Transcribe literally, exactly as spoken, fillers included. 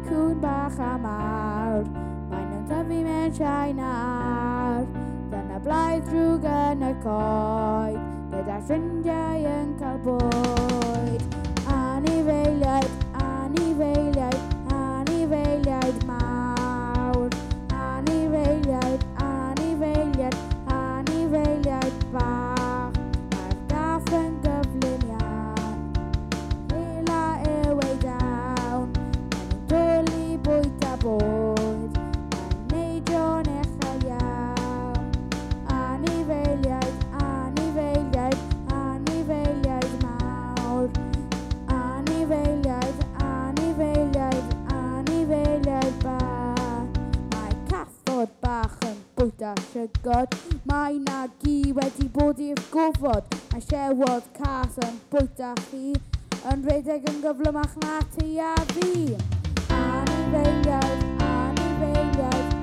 cwn bach a mawr, maen nhw'n tyfu mewn siai nawr. Dyna blaidd drwg yn y coed, gyda ffrindiau yn cael bwyd. Anifeiliaid, anifeiliaid, anifeiliaid mawr. Anifeiliaid, anifeiliaid, anifeiliaid bach. Mae'r gath yn gyflym iawn, hela yw ei dawn. Maen nhw'n dwlu bwyd a bwyd, maen neidio'n uchel iawn. Anifeiliaid, anifeiliaid, anifeiliaid mawr. Anifeiliaid, anifeiliaid, anifeiliaid bach. Mae cathod bach yn bwyta llygod, mae na gi wedi bod i'r gofod. Mae sewod cas yn bwyta chi, yn rhedeg yn gyflymach na ti a fi. Anifeiliaid, anifeiliaid,